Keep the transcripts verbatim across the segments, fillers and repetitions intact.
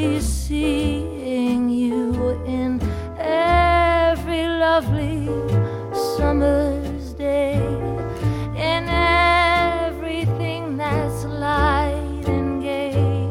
be seeing you in every lovely summer's day, in everything that's light and gay.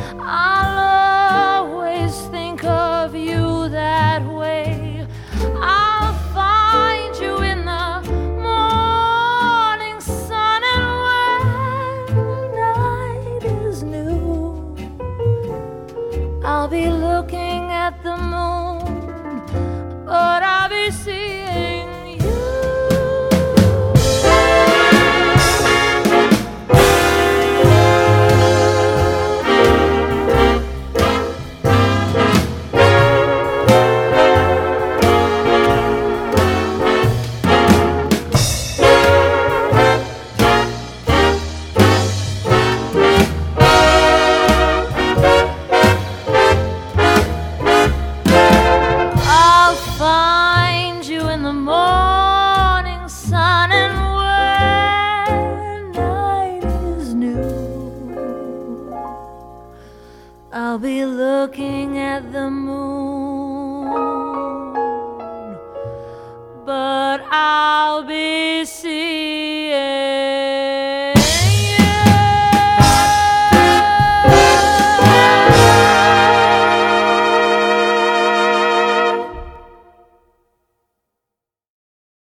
I'll always think of you that way. I'll find you in the morning sun, and when night is new, I'll be looking at the moon, but I'll be seeing you. I'll find you in the morning sun, and when night is new, I'll be looking at the moon, but I'll be